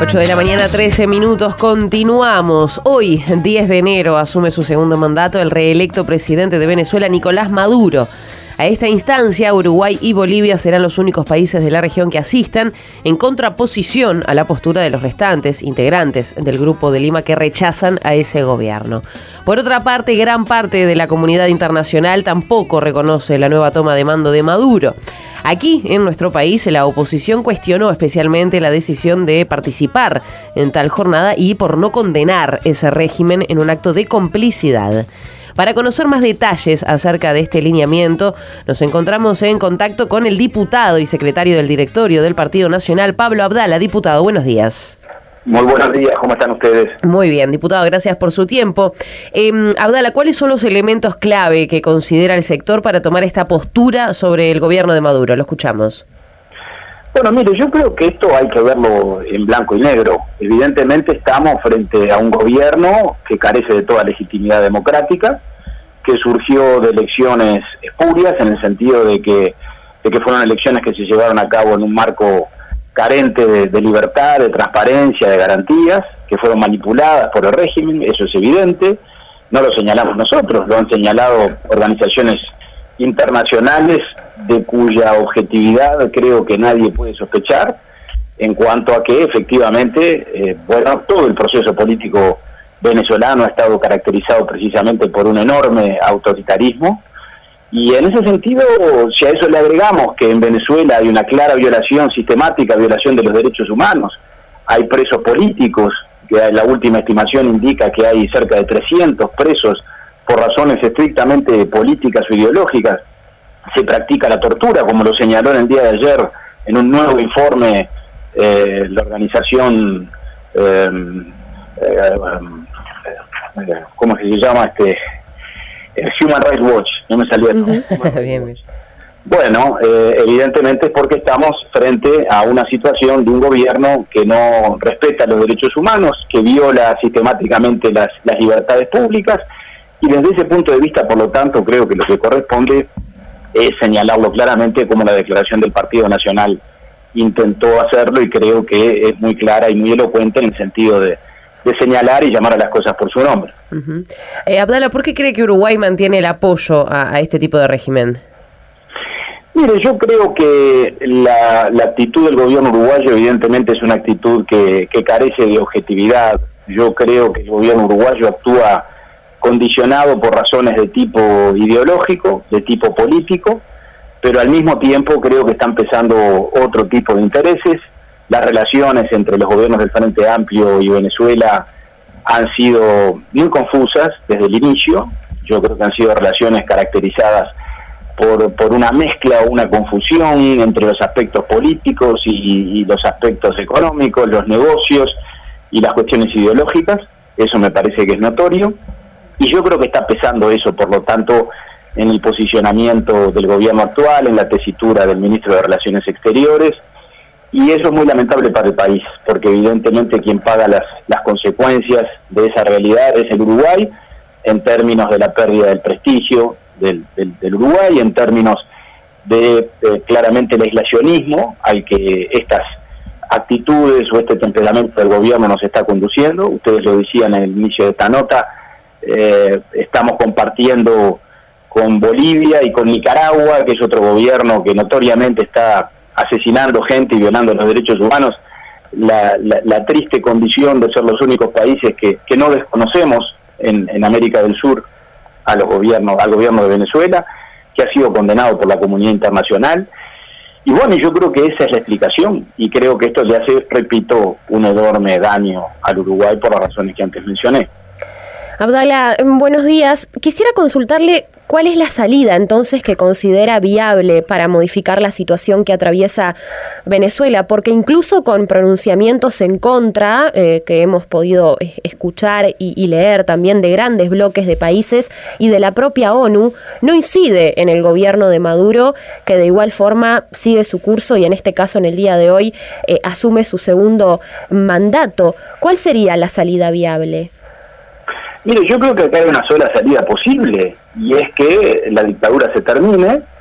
8 de la mañana, 13 minutos, continuamos. Hoy, 10 de enero, asume su segundo mandato el reelecto presidente de Venezuela, Nicolás Maduro. A esta instancia, Uruguay y Bolivia serán los únicos países de la región que asistan, en contraposición a la postura de los restantes integrantes del Grupo de Lima que rechazan a ese gobierno. Por otra parte, gran parte de la comunidad internacional tampoco reconoce la nueva toma de mando de Maduro. Aquí, en nuestro país, la oposición cuestionó especialmente la decisión de participar en tal jornada y por no condenar ese régimen en un acto de complicidad. Para conocer más detalles acerca de este lineamiento, nos encontramos en contacto con el diputado y secretario del directorio del Partido Nacional, Pablo Abdala. Diputado, buenos días. Muy buenos días, ¿cómo están ustedes? Muy bien, diputado, gracias por su tiempo. Abdala, ¿cuáles son los elementos clave que considera el sector para tomar esta postura sobre el gobierno de Maduro? Lo escuchamos. Bueno, mire, yo creo que esto hay que verlo en blanco y negro. Evidentemente estamos frente a un gobierno que carece de toda legitimidad democrática, que surgió de elecciones espurias en el sentido de que fueron elecciones que se llevaron a cabo en un marco carente de libertad, de transparencia, de garantías, que fueron manipuladas por el régimen, eso es evidente. No lo señalamos nosotros, lo han señalado organizaciones internacionales de cuya objetividad creo que nadie puede sospechar, en cuanto a que efectivamente, todo el proceso político venezolano ha estado caracterizado precisamente por un enorme autoritarismo, y en ese sentido, si a eso le agregamos que en Venezuela hay una clara sistemática violación de los derechos humanos, hay presos políticos, que la última estimación indica que hay cerca de 300 presos por razones estrictamente políticas o ideológicas, se practica la tortura, como lo señaló en el día de ayer en un nuevo informe la organización, ¿cómo se llama? Human Rights Watch, no me salió esto. Bien. Bueno, evidentemente es porque estamos frente a una situación de un gobierno que no respeta los derechos humanos, que viola sistemáticamente las libertades públicas, y desde ese punto de vista, por lo tanto, creo que lo que corresponde es señalarlo claramente, como la declaración del Partido Nacional intentó hacerlo, y creo que es muy clara y muy elocuente en el sentido de señalar y llamar a las cosas por su nombre. Uh-huh. Abdala, ¿por qué cree que Uruguay mantiene el apoyo a este tipo de régimen? Mire, yo creo que la actitud del gobierno uruguayo evidentemente es una actitud que carece de objetividad. Yo creo que el gobierno uruguayo actúa condicionado por razones de tipo ideológico, de tipo político, pero al mismo tiempo creo que están pesando otro tipo de intereses. Las relaciones entre los gobiernos del Frente Amplio y Venezuela han sido muy confusas desde el inicio. Yo creo que han sido relaciones caracterizadas por una mezcla o una confusión entre los aspectos políticos y los aspectos económicos, los negocios y las cuestiones ideológicas. Eso me parece que es notorio. Y yo creo que está pesando eso, por lo tanto, en el posicionamiento del gobierno actual, en la tesitura del ministro de Relaciones Exteriores. Y eso es muy lamentable para el país, porque evidentemente quien paga las consecuencias de esa realidad es el Uruguay, en términos de la pérdida del prestigio del Uruguay, en términos de claramente el aislacionismo al que estas actitudes o este temperamento del gobierno nos está conduciendo. Ustedes lo decían en el inicio de esta nota, estamos compartiendo con Bolivia y con Nicaragua, que es otro gobierno que notoriamente está asesinando gente y violando los derechos humanos, la triste condición de ser los únicos países que no desconocemos en América del Sur al gobierno de Venezuela, que ha sido condenado por la comunidad internacional. Y bueno, yo creo que esa es la explicación, y creo que esto le hace, repito, un enorme daño al Uruguay por las razones que antes mencioné. Abdala, buenos días. Quisiera consultarle cuál es la salida entonces que considera viable para modificar la situación que atraviesa Venezuela, porque incluso con pronunciamientos en contra que hemos podido escuchar y leer también de grandes bloques de países y de la propia ONU, no incide en el gobierno de Maduro, que de igual forma sigue su curso y en este caso en el día de hoy asume su segundo mandato. ¿Cuál sería la salida viable? Mire, yo creo que acá hay una sola salida posible, y es que la dictadura se termine,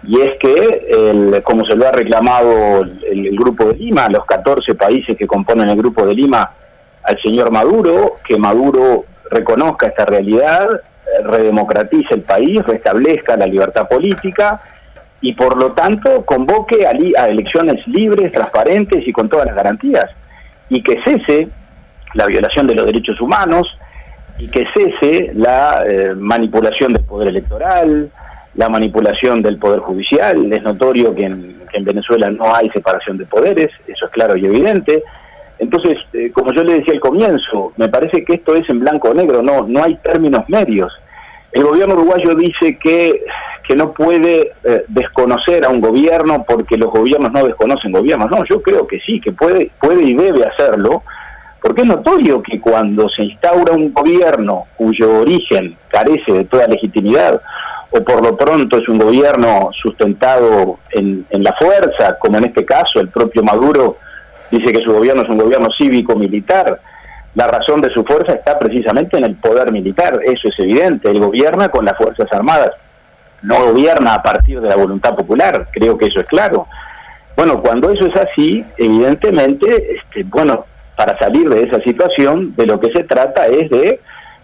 y es que, como se lo ha reclamado el Grupo de Lima, los 14 países que componen el Grupo de Lima, al señor Maduro, que Maduro reconozca esta realidad, redemocratice el país, restablezca la libertad política y por lo tanto convoque a elecciones libres, transparentes y con todas las garantías, y que cese la violación de los derechos humanos y que cese la manipulación del poder electoral, la manipulación del poder judicial. Es notorio que en Venezuela no hay separación de poderes, eso es claro y evidente. Entonces, como yo le decía al comienzo, me parece que esto es en blanco o negro, no hay términos medios. El gobierno uruguayo dice que no puede desconocer a un gobierno porque los gobiernos no desconocen gobiernos. No, yo creo que sí, que puede y debe hacerlo, porque es notorio que cuando se instaura un gobierno cuyo origen carece de toda legitimidad, o por lo pronto es un gobierno sustentado en la fuerza, como en este caso el propio Maduro dice que su gobierno es un gobierno cívico-militar, la razón de su fuerza está precisamente en el poder militar, eso es evidente. Él gobierna con las Fuerzas Armadas, no gobierna a partir de la voluntad popular, creo que eso es claro. Bueno, cuando eso es así, evidentemente, para salir de esa situación, de lo que se trata es de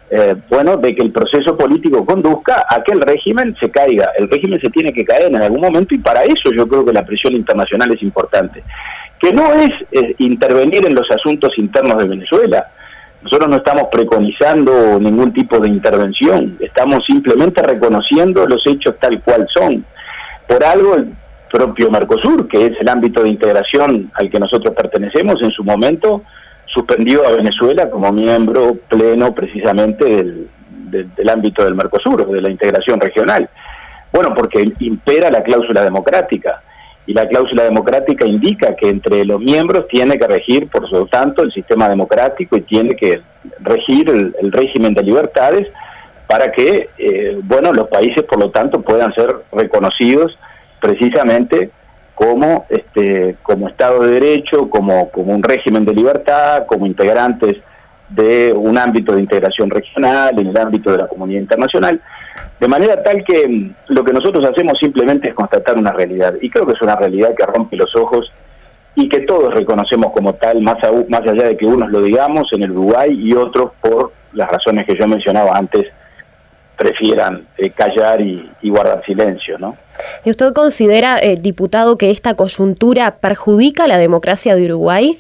que el proceso político conduzca a que el régimen se caiga. El régimen se tiene que caer en algún momento y para eso yo creo que la presión internacional es importante. Que no es intervenir en los asuntos internos de Venezuela. Nosotros no estamos preconizando ningún tipo de intervención, estamos simplemente reconociendo los hechos tal cual son. Por algo el propio Mercosur, que es el ámbito de integración al que nosotros pertenecemos, en su momento suspendió a Venezuela como miembro pleno precisamente del ámbito del Mercosur, de la integración regional. Bueno, porque impera la cláusula democrática. Y la cláusula democrática indica que entre los miembros tiene que regir, por lo tanto, el sistema democrático y tiene que regir el régimen de libertades para que, los países, por lo tanto, puedan ser reconocidos precisamente como Estado de Derecho, como un régimen de libertad, como integrantes de un ámbito de integración regional, en el ámbito de la comunidad internacional, de manera tal que lo que nosotros hacemos simplemente es constatar una realidad, y creo que es una realidad que rompe los ojos y que todos reconocemos como tal, más allá de que unos lo digamos en el Uruguay y otros, por las razones que yo mencionaba antes, prefieran callar y guardar silencio, ¿no? ¿Y usted considera, diputado, que esta coyuntura perjudica la democracia de Uruguay?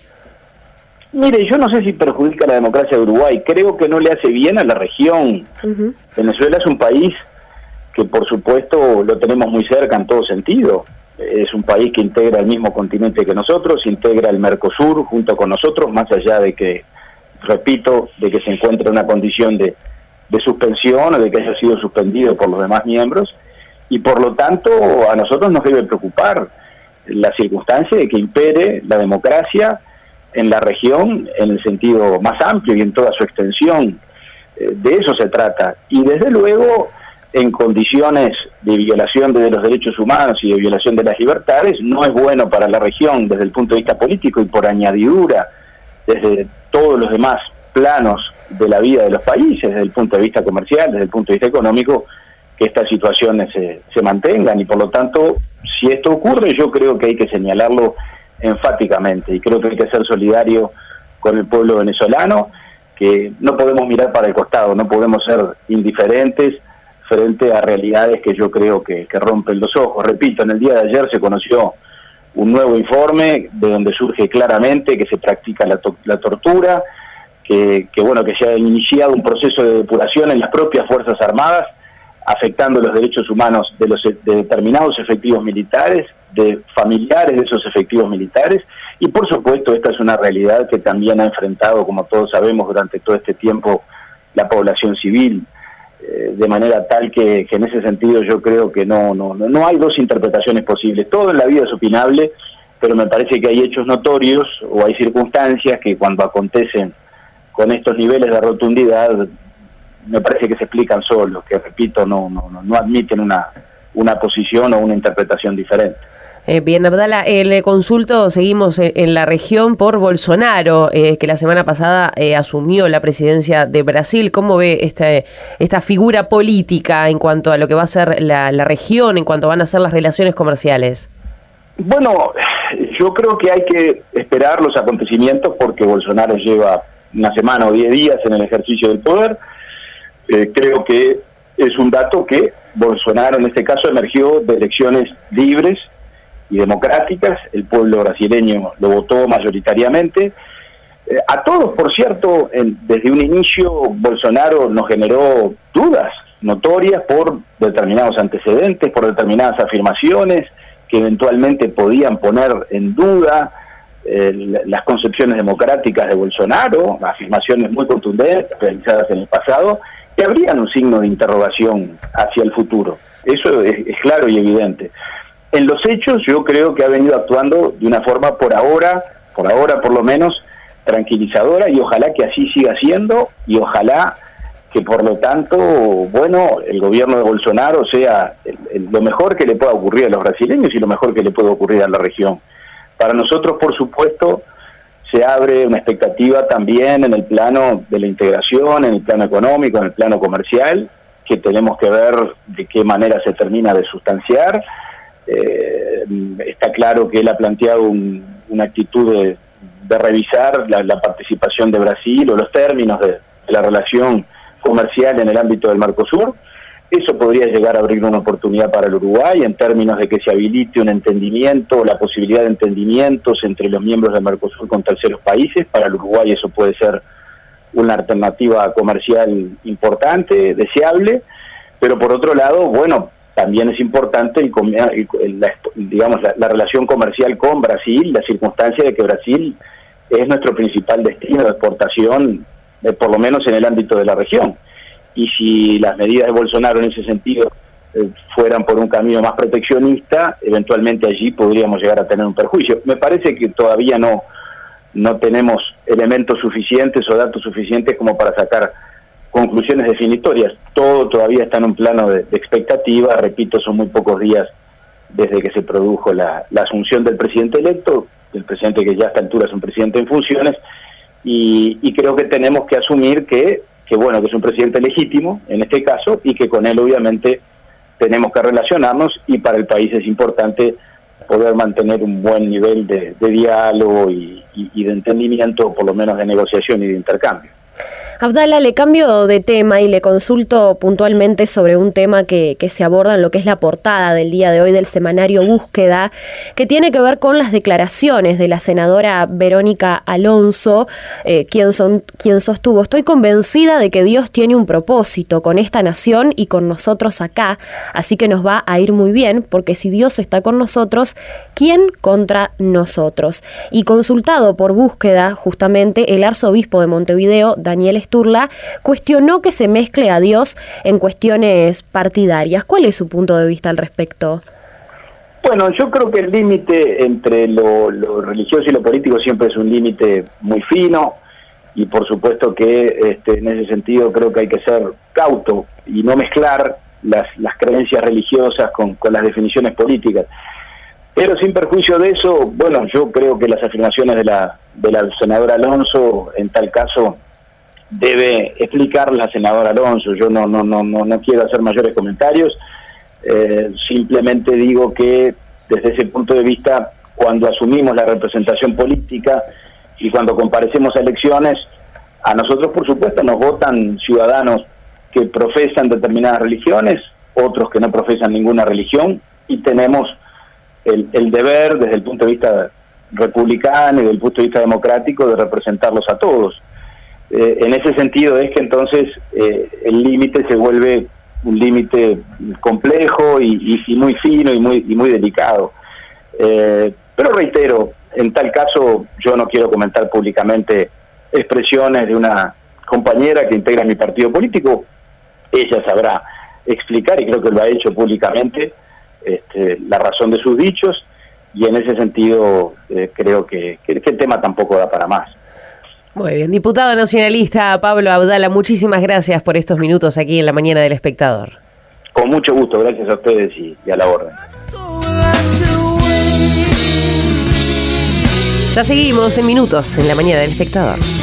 Mire, yo no sé si perjudica la democracia de Uruguay, creo que no le hace bien a la región. Uh-huh. Venezuela es un país que por supuesto lo tenemos muy cerca en todo sentido. Es un país que integra el mismo continente que nosotros, integra el Mercosur junto con nosotros, más allá de que, repito, de que se encuentre en una condición de suspensión o de que haya sido suspendido por los demás miembros, y por lo tanto a nosotros nos debe preocupar la circunstancia de que impere la democracia en la región en el sentido más amplio y en toda su extensión. De eso se trata, y desde luego en condiciones de violación de los derechos humanos y de violación de las libertades no es bueno para la región desde el punto de vista político y por añadidura desde todos los demás planos de la vida de los países, desde el punto de vista comercial, desde el punto de vista económico, que estas situaciones se mantengan, y por lo tanto, si esto ocurre, yo creo que hay que señalarlo enfáticamente, y creo que hay que ser solidario con el pueblo venezolano, que no podemos mirar para el costado, no podemos ser indiferentes frente a realidades que yo creo que rompen los ojos. Repito, en el día de ayer se conoció un nuevo informe de donde surge claramente que se practica la tortura, que se ha iniciado un proceso de depuración en las propias Fuerzas Armadas, afectando los derechos humanos de determinados efectivos militares, de familiares de esos efectivos militares, y por supuesto esta es una realidad que también ha enfrentado, como todos sabemos, durante todo este tiempo la población civil, de manera tal que en ese sentido yo creo que no hay dos interpretaciones posibles. Todo en la vida es opinable, pero me parece que hay hechos notorios o hay circunstancias que cuando acontecen con estos niveles de rotundidad me parece que se explican solos, que repito, no admiten una posición o una interpretación diferente. Bien, Abdala, le consulto, seguimos en la región por Bolsonaro, que la semana pasada asumió la presidencia de Brasil. ¿Cómo ve esta figura política en cuanto a lo que va a ser la región, en cuanto van a ser las relaciones comerciales? Bueno, yo creo que hay que esperar los acontecimientos porque Bolsonaro lleva una semana o 10 días en el ejercicio del poder. Creo que es un dato que Bolsonaro en este caso emergió de elecciones libres y democráticas, el pueblo brasileño lo votó mayoritariamente. A todos, por cierto, desde un inicio Bolsonaro nos generó dudas notorias por determinados antecedentes, por determinadas afirmaciones que eventualmente podían poner en duda las concepciones democráticas de Bolsonaro, afirmaciones muy contundentes realizadas en el pasado, que abrían un signo de interrogación hacia el futuro. Eso es claro y evidente. En los hechos yo creo que ha venido actuando de una forma por ahora por lo menos tranquilizadora, y ojalá que así siga siendo, y ojalá que por lo tanto, bueno, el gobierno de Bolsonaro sea lo mejor que le pueda ocurrir a los brasileños y lo mejor que le pueda ocurrir a la región. Para nosotros, por supuesto, se abre una expectativa también en el plano de la integración, en el plano económico, en el plano comercial, que tenemos que ver de qué manera se termina de sustanciar. Está claro que él ha planteado una actitud de revisar la participación de Brasil o los términos de la relación comercial en el ámbito del Mercosur. Eso podría llegar a abrir una oportunidad para el Uruguay en términos de que se habilite un entendimiento, la posibilidad de entendimientos entre los miembros del Mercosur con terceros países. Para el Uruguay eso puede ser una alternativa comercial importante, deseable, pero por otro lado, bueno, también es importante la relación comercial con Brasil, la circunstancia de que Brasil es nuestro principal destino de exportación, por lo menos en el ámbito de la región. Y si las medidas de Bolsonaro en ese sentido fueran por un camino más proteccionista, eventualmente allí podríamos llegar a tener un perjuicio. Me parece que todavía no tenemos elementos suficientes o datos suficientes como para sacar conclusiones definitorias. Todo todavía está en un plano de expectativa. Repito, son muy pocos días desde que se produjo la asunción del presidente electo, del presidente que ya a esta altura es un presidente en funciones, y creo que tenemos que asumir que es un presidente legítimo en este caso, y que con él obviamente tenemos que relacionarnos, y para el país es importante poder mantener un buen nivel de diálogo y de entendimiento, por lo menos de negociación y de intercambio. Abdala, le cambio de tema y le consulto puntualmente sobre un tema que se aborda en lo que es la portada del día de hoy del semanario Búsqueda, que tiene que ver con las declaraciones de la senadora Verónica Alonso, quien sostuvo: estoy convencida de que Dios tiene un propósito con esta nación y con nosotros acá, así que nos va a ir muy bien, porque si Dios está con nosotros, ¿quién contra nosotros? Y consultado por Búsqueda, justamente, el arzobispo de Montevideo, Daniel Sturla, cuestionó que se mezcle a Dios en cuestiones partidarias. ¿Cuál es su punto de vista al respecto? Bueno, yo creo que el límite entre lo religioso y lo político siempre es un límite muy fino, y por supuesto que en ese sentido creo que hay que ser cauto y no mezclar las creencias religiosas con las definiciones políticas. Pero sin perjuicio de eso, bueno, yo creo que las afirmaciones de la senadora Alonso, en tal caso, debe explicar la senadora Alonso. Yo no quiero hacer mayores comentarios, simplemente digo que desde ese punto de vista, cuando asumimos la representación política y cuando comparecemos a elecciones, a nosotros por supuesto nos votan ciudadanos que profesan determinadas religiones, otros que no profesan ninguna religión, y tenemos el deber desde el punto de vista republicano y desde el punto de vista democrático de representarlos a todos. En ese sentido es que entonces el límite se vuelve un límite complejo y muy fino y muy delicado. Pero reitero, en tal caso yo no quiero comentar públicamente expresiones de una compañera que integra mi partido político. Ella sabrá explicar, y creo que lo ha hecho públicamente, la razón de sus dichos, y en ese sentido creo que el tema tampoco da para más. Muy bien, diputado nacionalista Pablo Abdala, muchísimas gracias por estos minutos aquí en la mañana del Espectador. Con mucho gusto, gracias a ustedes y a la orden. Ya seguimos en minutos en la mañana del Espectador.